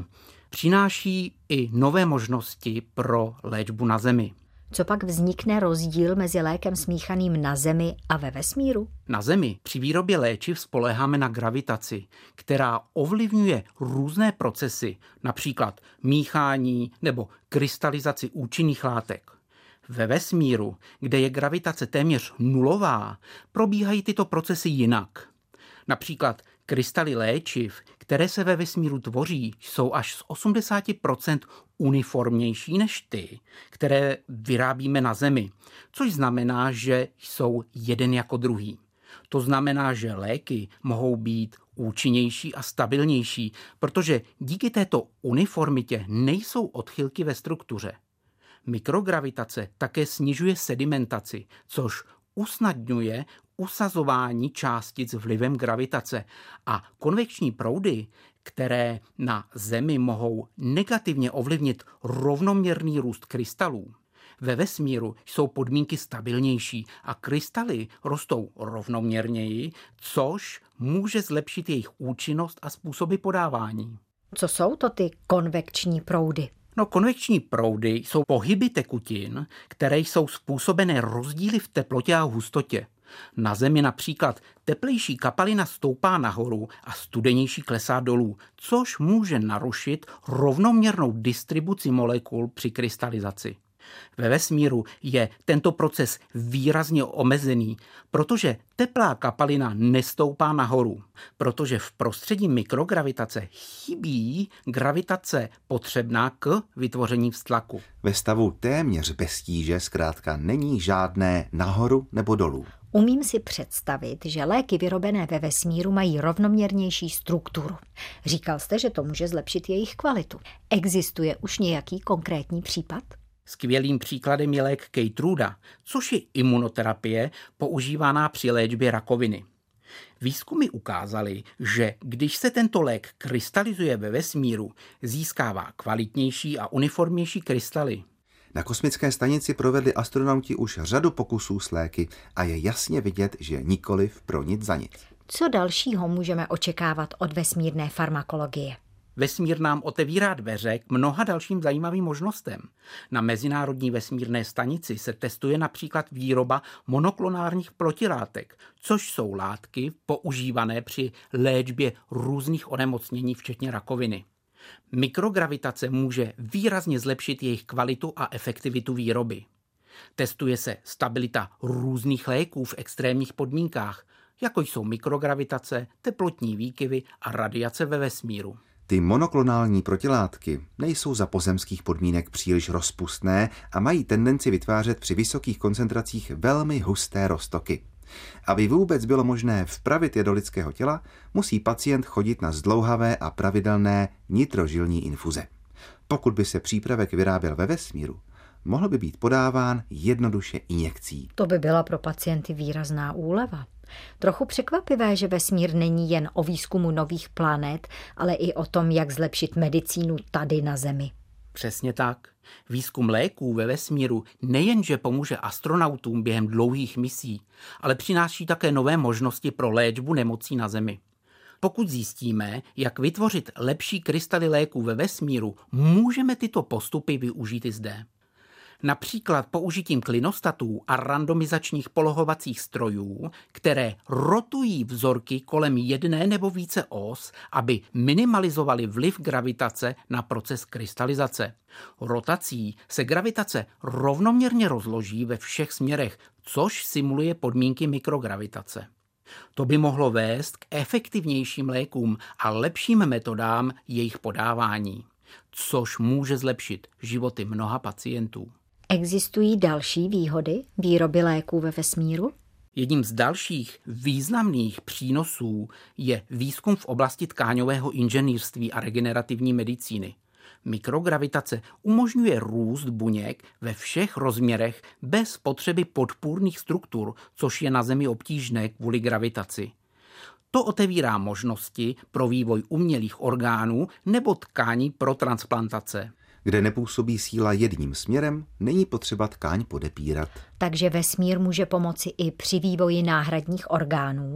přináší i nové možnosti pro léčbu na Zemi. Co pak vznikne rozdíl mezi lékem smíchaným na Zemi a ve vesmíru? Na Zemi při výrobě léčiv spoléháme na gravitaci, která ovlivňuje různé procesy, například míchání nebo krystalizaci účinných látek. Ve vesmíru, kde je gravitace téměř nulová, probíhají tyto procesy jinak. Například krystaly léčiv, které se ve vesmíru tvoří, jsou až z osmdesát procent uniformnější než ty, které vyrábíme na Zemi, což znamená, že jsou jeden jako druhý. To znamená, že léky mohou být účinnější a stabilnější, protože díky této uniformitě nejsou odchylky ve struktuře. Mikrogravitace také snižuje sedimentaci, což usnadňuje usazování částic vlivem gravitace a konvekční proudy, které na Zemi mohou negativně ovlivnit rovnoměrný růst krystalů. Ve vesmíru jsou podmínky stabilnější a krystaly rostou rovnoměrněji, což může zlepšit jejich účinnost a způsoby podávání. Co jsou to ty konvekční proudy? No, konvekční proudy jsou pohyby tekutin, které jsou způsobené rozdíly v teplotě a hustotě. Na Zemi například teplejší kapalina stoupá nahoru a studenější klesá dolů, což může narušit rovnoměrnou distribuci molekul při krystalizaci. Ve vesmíru je tento proces výrazně omezený, protože teplá kapalina nestoupá nahoru, protože v prostředí mikrogravitace chybí gravitace potřebná k vytvoření vztlaku. Ve stavu téměř bez tíže zkrátka není žádné nahoru nebo dolů. Umím si představit, že léky vyrobené ve vesmíru mají rovnoměrnější strukturu. Říkal jste, že to může zlepšit jejich kvalitu. Existuje už nějaký konkrétní případ? Skvělým příkladem je lék Keytruda, což je imunoterapie používaná při léčbě rakoviny. Výzkumy ukázaly, že když se tento lék krystalizuje ve vesmíru, získává kvalitnější a uniformnější krystaly. Na kosmické stanici provedli astronauti už řadu pokusů s léky a je jasně vidět, že nikoliv pro nic za nic. Co dalšího můžeme očekávat od vesmírné farmakologie? Vesmír nám otevírá dveře k mnoha dalším zajímavým možnostem. Na Mezinárodní vesmírné stanici se testuje například výroba monoklonárních protilátek, což jsou látky používané při léčbě různých onemocnění, včetně rakoviny. Mikrogravitace může výrazně zlepšit jejich kvalitu a efektivitu výroby. Testuje se stabilita různých léků v extrémních podmínkách, jako jsou mikrogravitace, teplotní výkyvy a radiace ve vesmíru. Ty monoklonální protilátky nejsou za pozemských podmínek příliš rozpustné a mají tendenci vytvářet při vysokých koncentracích velmi husté roztoky. Aby vůbec bylo možné vpravit je do lidského těla, musí pacient chodit na zdlouhavé a pravidelné nitrožilní infuze. Pokud by se přípravek vyráběl ve vesmíru, mohl by být podáván jednoduše injekcí. To by byla pro pacienty výrazná úleva. Trochu překvapivé, že vesmír není jen o výzkumu nových planet, ale i o tom, jak zlepšit medicínu tady na Zemi. Přesně tak. Výzkum léků ve vesmíru nejenže pomůže astronautům během dlouhých misí, ale přináší také nové možnosti pro léčbu nemocí na Zemi. Pokud zjistíme, jak vytvořit lepší krystaly léků ve vesmíru, můžeme tyto postupy využít i zde. Například použitím klinostatů a randomizačních polohovacích strojů, které rotují vzorky kolem jedné nebo více os, aby minimalizovali vliv gravitace na proces krystalizace. Rotací se gravitace rovnoměrně rozloží ve všech směrech, což simuluje podmínky mikrogravitace. To by mohlo vést k efektivnějším lékům a lepším metodám jejich podávání, což může zlepšit životy mnoha pacientů. Existují další výhody výroby léků ve vesmíru? Jedním z dalších významných přínosů je výzkum v oblasti tkáňového inženýrství a regenerativní medicíny. Mikrogravitace umožňuje růst buněk ve všech rozměrech bez potřeby podpůrných struktur, což je na Zemi obtížné kvůli gravitaci. To otevírá možnosti pro vývoj umělých orgánů nebo tkání pro transplantace. Kde nepůsobí síla jedním směrem, není potřeba tkáň podepírat. Takže vesmír může pomoci i při vývoji náhradních orgánů?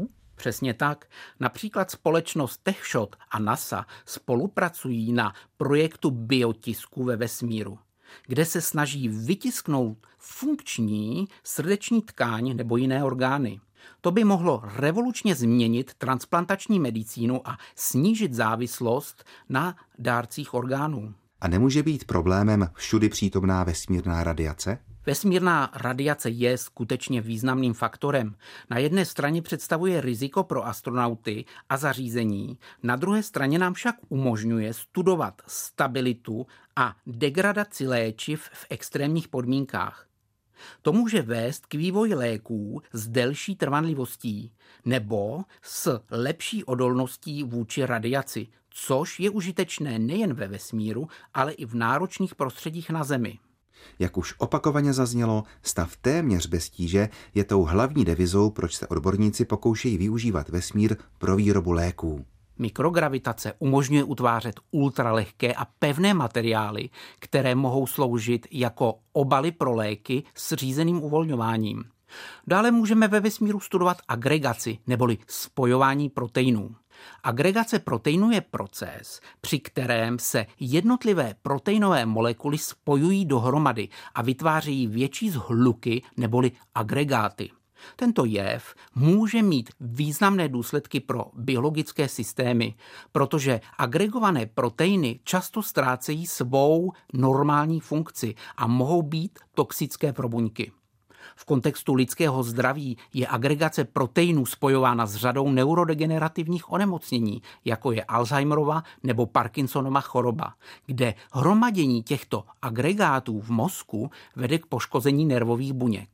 Přesně tak. Například společnost TechShot a NASA spolupracují na projektu biotisku ve vesmíru, kde se snaží vytisknout funkční srdeční tkáň nebo jiné orgány. To by mohlo revolučně změnit transplantační medicínu a snížit závislost na dárcích orgánů. A nemůže být problémem všudy přítomná vesmírná radiace? Vesmírná radiace je skutečně významným faktorem. Na jedné straně představuje riziko pro astronauty a zařízení, na druhé straně nám však umožňuje studovat stabilitu a degradaci léčiv v extrémních podmínkách. To může vést k vývoji léků s delší trvanlivostí nebo s lepší odolností vůči radiaci, což je užitečné nejen ve vesmíru, ale i v náročných prostředích na Zemi. Jak už opakovaně zaznělo, stav téměř bez tíže je tou hlavní devizou, proč se odborníci pokoušejí využívat vesmír pro výrobu léků. Mikrogravitace umožňuje utvářet ultralehké a pevné materiály, které mohou sloužit jako obaly pro léky s řízeným uvolňováním. Dále můžeme ve vesmíru studovat agregaci neboli spojování proteinů. Agregace proteinů je proces, při kterém se jednotlivé proteinové molekuly spojují dohromady a vytvářejí větší shluky neboli agregáty. Tento jev může mít významné důsledky pro biologické systémy, protože agregované proteiny často ztrácejí svou normální funkci a mohou být toxické pro buňky. V kontextu lidského zdraví je agregace proteinů spojována s řadou neurodegenerativních onemocnění, jako je Alzheimerova nebo Parkinsonova choroba, kde hromadění těchto agregátů v mozku vede k poškození nervových buněk.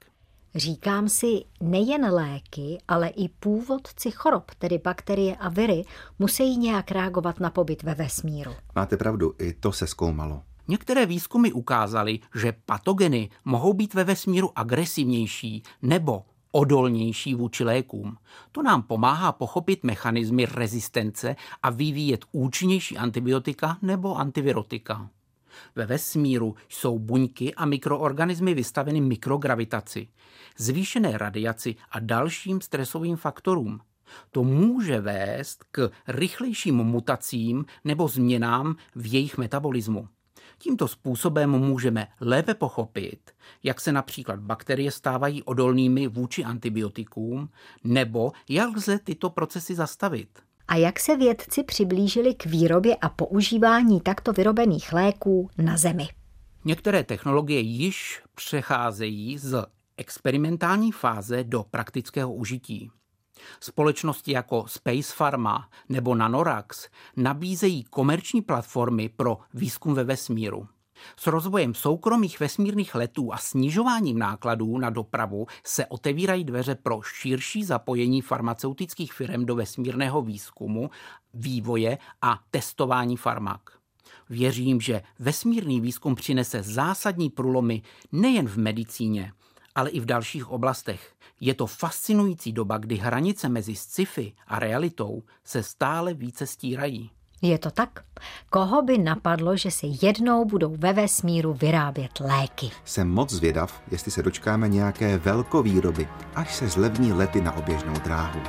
Říkám si, nejen léky, ale i původci chorob, tedy bakterie a viry, musí nějak reagovat na pobyt ve vesmíru. Máte pravdu, i to se zkoumalo. Některé výzkumy ukázaly, že patogeny mohou být ve vesmíru agresivnější nebo odolnější vůči lékům. To nám pomáhá pochopit mechanismy rezistence a vyvíjet účinnější antibiotika nebo antivirotika. Ve vesmíru jsou buňky a mikroorganismy vystaveny mikrogravitaci, zvýšené radiaci a dalším stresovým faktorům. To může vést k rychlejším mutacím nebo změnám v jejich metabolismu. Tímto způsobem můžeme lépe pochopit, jak se například bakterie stávají odolnými vůči antibiotikům, nebo jak lze tyto procesy zastavit. A jak se vědci přiblížili k výrobě a používání takto vyrobených léků na Zemi? Některé technologie již přecházejí z experimentální fáze do praktického užití. Společnosti jako Space Pharma nebo Nanorax nabízejí komerční platformy pro výzkum ve vesmíru. S rozvojem soukromých vesmírných letů a snižováním nákladů na dopravu se otevírají dveře pro širší zapojení farmaceutických firm do vesmírného výzkumu, vývoje a testování farmak. Věřím, že vesmírný výzkum přinese zásadní průlomy nejen v medicíně, ale i v dalších oblastech. Je to fascinující doba, kdy hranice mezi sci-fi a realitou se stále více stírají. Je to tak? Koho by napadlo, že se jednou budou ve vesmíru vyrábět léky? Jsem moc zvědav, jestli se dočkáme nějaké velkovýroby, až se zlevní lety na oběžnou dráhu.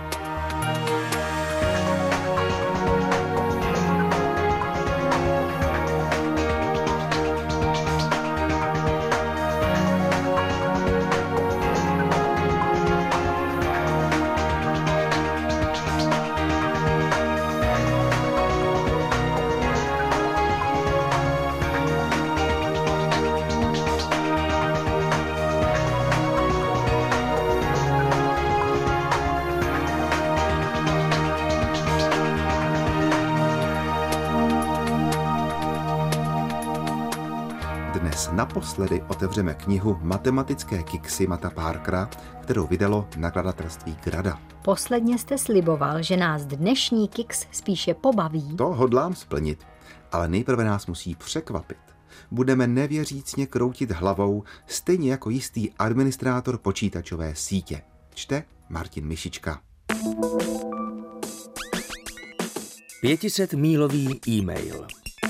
Naposledy otevřeme knihu Matematické kiksy Mata Parkera, kterou vydalo nakladatelství Grada. Posledně jste sliboval, že nás dnešní kiks spíše pobaví. To hodlám splnit, ale nejprve nás musí překvapit. Budeme nevěřícně kroutit hlavou, stejně jako jistý administrátor počítačové sítě. Čte Martin Mišička. pětisetmílový e-mail.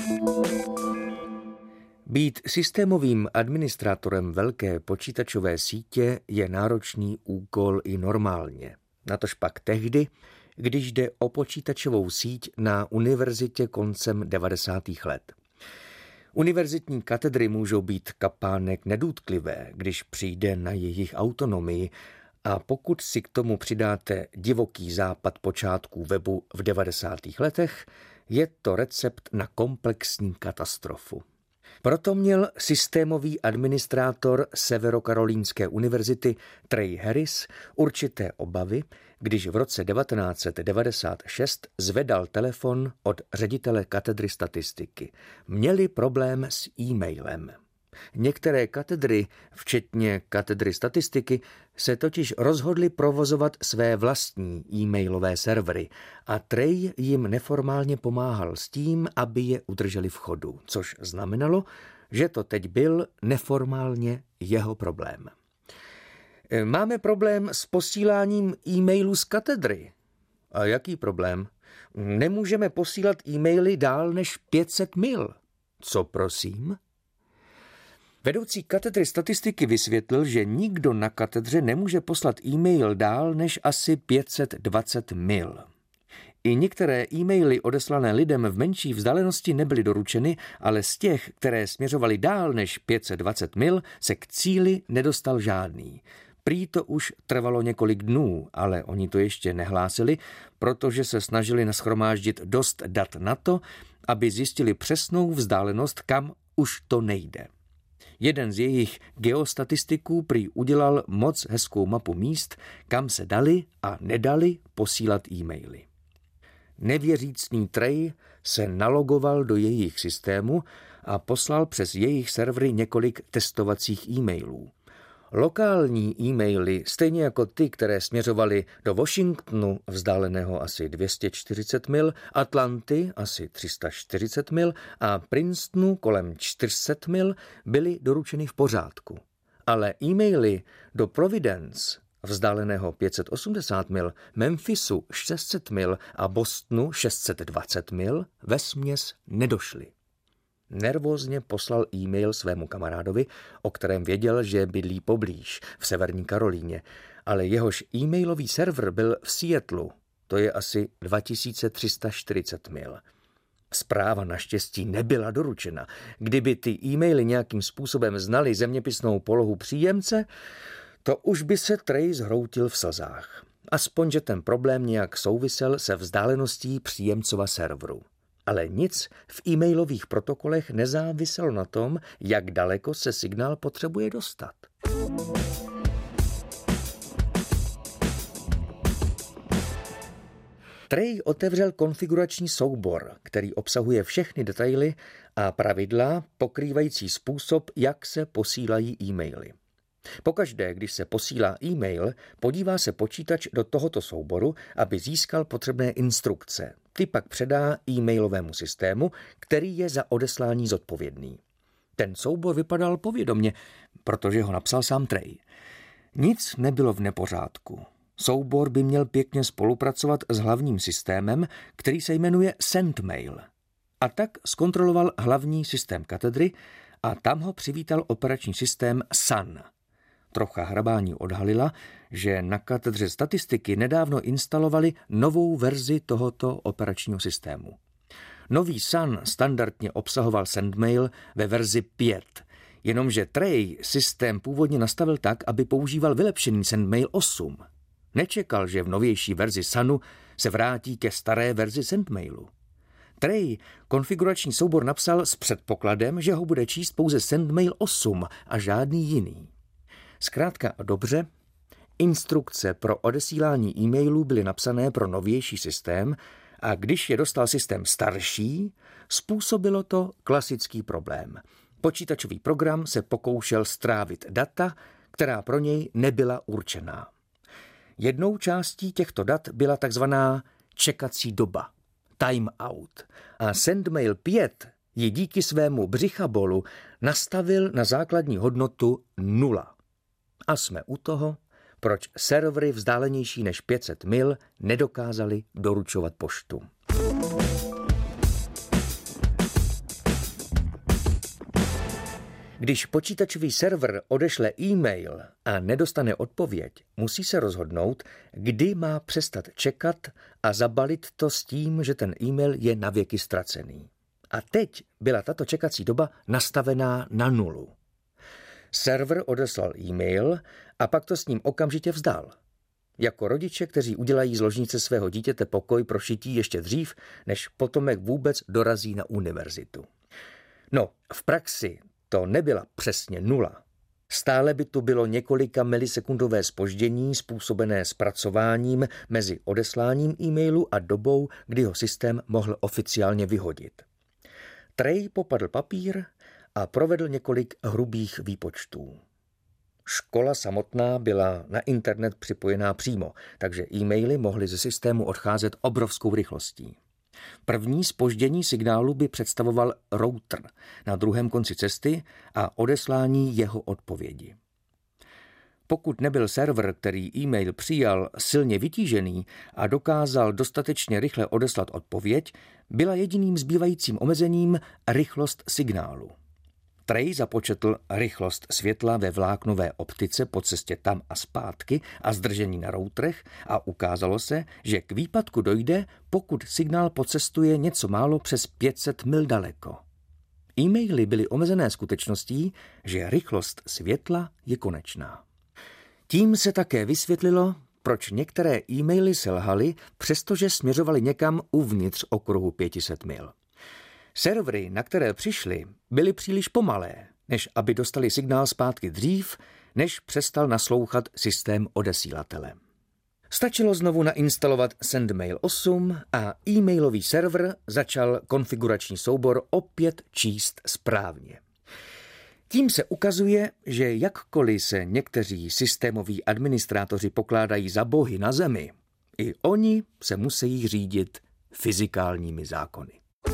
Být systémovým administrátorem velké počítačové sítě je náročný úkol i normálně. Natož pak tehdy, když jde o počítačovou síť na univerzitě koncem devadesátých let. Univerzitní katedry můžou být kapánek nedůtlivé, když přijde na jejich autonomii, a pokud si k tomu přidáte divoký západ počátků webu v devadesátých letech, je to recept na komplexní katastrofu. Proto měl systémový administrátor Severokarolínské univerzity Trey Harris určité obavy, když v roce devatenáct set devadesát šest zvedal telefon od ředitele katedry statistiky. Měli problém s e-mailem. Některé katedry, včetně katedry statistiky, se totiž rozhodly provozovat své vlastní e-mailové servery a Trey jim neformálně pomáhal s tím, aby je udrželi v chodu, což znamenalo, že to teď byl neformálně jeho problém. Máme problém s posíláním e-mailů z katedry. A jaký problém? Nemůžeme posílat e-maily dál než pět set mil. Co prosím? Vedoucí katedry statistiky vysvětlil, že nikdo na katedře nemůže poslat e-mail dál než asi pět set dvacet mil. I některé e-maily odeslané lidem v menší vzdálenosti nebyly doručeny, ale z těch, které směřovaly dál než pět set dvacet mil, se k cíli nedostal žádný. Prý to už trvalo několik dnů, ale oni to ještě nehlásili, protože se snažili nashromáždit dost dat na to, aby zjistili přesnou vzdálenost, kam už to nejde. Jeden z jejich geostatistiků prý udělal moc hezkou mapu míst, kam se dali a nedali posílat e-maily. Nevěřícný Trey se nalogoval do jejich systému a poslal přes jejich servery několik testovacích e-mailů. Lokální e-maily, stejně jako ty, které směřovaly do Washingtonu, vzdáleného asi dvě stě čtyřicet mil, Atlanty asi tři sta čtyřicet mil a Princetonu kolem čtyři sta mil, byly doručeny v pořádku. Ale e-maily do Providence, vzdáleného pět set osmdesát mil, Memphisu šest set mil a Bostonu šest set dvacet mil, vesměs nedošly. Nervózně poslal e-mail svému kamarádovi, o kterém věděl, že bydlí poblíž, v Severní Karolíně, ale jehož e-mailový server byl v Seattlu, to je asi dva tisíce tři sta čtyřicet mil. Zpráva naštěstí nebyla doručena. Kdyby ty e-maily nějakým způsobem znaly zeměpisnou polohu příjemce, to už by se Trey zhroutil v slzách. Aspoň, že ten problém nějak souvisel se vzdáleností příjemcova serveru. Ale nic v e-mailových protokolech nezáviselo na tom, jak daleko se signál potřebuje dostat. Trey otevřel konfigurační soubor, který obsahuje všechny detaily a pravidla pokrývající způsob, jak se posílají e-maily. Pokaždé, když se posílá e-mail, podívá se počítač do tohoto souboru, aby získal potřebné instrukce. Ty pak předá e-mailovému systému, který je za odeslání zodpovědný. Ten soubor vypadal povědomně, protože ho napsal sám Trey. Nic nebylo v nepořádku. Soubor by měl pěkně spolupracovat s hlavním systémem, který se jmenuje SendMail. A tak zkontroloval hlavní systém katedry a tam ho přivítal operační systém Sun. Trocha hrabání odhalila, že na katedře statistiky nedávno instalovali novou verzi tohoto operačního systému. Nový Sun standardně obsahoval SendMail ve verzi pět, jenomže Trey systém původně nastavil tak, aby používal vylepšený SendMail osm. Nečekal, že v novější verzi Sunu se vrátí ke staré verzi SendMailu. Trey konfigurační soubor napsal s předpokladem, že ho bude číst pouze SendMail osm a žádný jiný. Zkrátka a dobře, instrukce pro odesílání e-mailů byly napsané pro novější systém a když je dostal systém starší, způsobilo to klasický problém. Počítačový program se pokoušel strávit data, která pro něj nebyla určená. Jednou částí těchto dat byla takzvaná čekací doba, timeout, a SendMail pět ji díky svému břichabolu nastavil na základní hodnotu nula. A jsme u toho, proč servery vzdálenější než pět set mil nedokázali doručovat poštu. Když počítačový server odešle e-mail a nedostane odpověď, musí se rozhodnout, kdy má přestat čekat a zabalit to s tím, že ten e-mail je navěky ztracený. A teď byla tato čekací doba nastavená na nulu. Server odeslal e-mail a pak to s ním okamžitě vzdal. Jako rodiče, kteří udělají z ložnice svého dítěte pokoj pro šití ještě dřív, než potomek vůbec dorazí na univerzitu. No, v praxi to nebyla přesně nula. Stále by tu bylo několika milisekundové zpoždění způsobené zpracováním mezi odesláním e-mailu a dobou, kdy ho systém mohl oficiálně vyhodit. Trey popadl papír a provedl několik hrubých výpočtů. Škola samotná byla na internet připojená přímo, takže e-maily mohly ze systému odcházet obrovskou rychlostí. První zpoždění signálu by představoval router na druhém konci cesty a odeslání jeho odpovědi. Pokud nebyl server, který e-mail přijal, silně vytížený a dokázal dostatečně rychle odeslat odpověď, byla jediným zbývajícím omezením rychlost signálu. Trey započetl rychlost světla ve vláknové optice po cestě tam a zpátky a zdržení na routerech a ukázalo se, že k výpadku dojde, pokud signál pocestuje něco málo přes pět set mil daleko. E-maily byly omezené skutečností, že rychlost světla je konečná. Tím se také vysvětlilo, proč některé e-maily selhaly, přestože směřovaly někam uvnitř okruhu pět set mil. Servery, na které přišly, byly příliš pomalé, než aby dostali signál zpátky dřív, než přestal naslouchat systém odesílatele. Stačilo znovu nainstalovat SendMail osm a e-mailový server začal konfigurační soubor opět číst správně. Tím se ukazuje, že jakkoliv se někteří systémoví administrátoři pokládají za bohy na zemi, i oni se musí řídit fyzikálními zákony.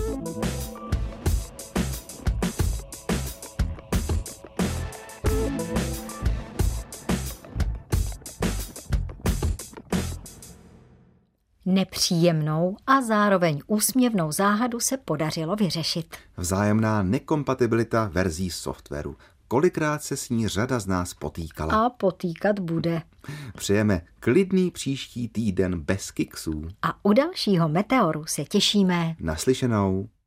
Nepříjemnou a zároveň úsměvnou záhadu se podařilo vyřešit. Vzájemná nekompatibilita verzí softwaru. Kolikrát se s ní řada z nás potýkala. A potýkat bude. Přejeme klidný příští týden bez kiksů. A u dalšího Meteoru se těšíme. Naslyšenou.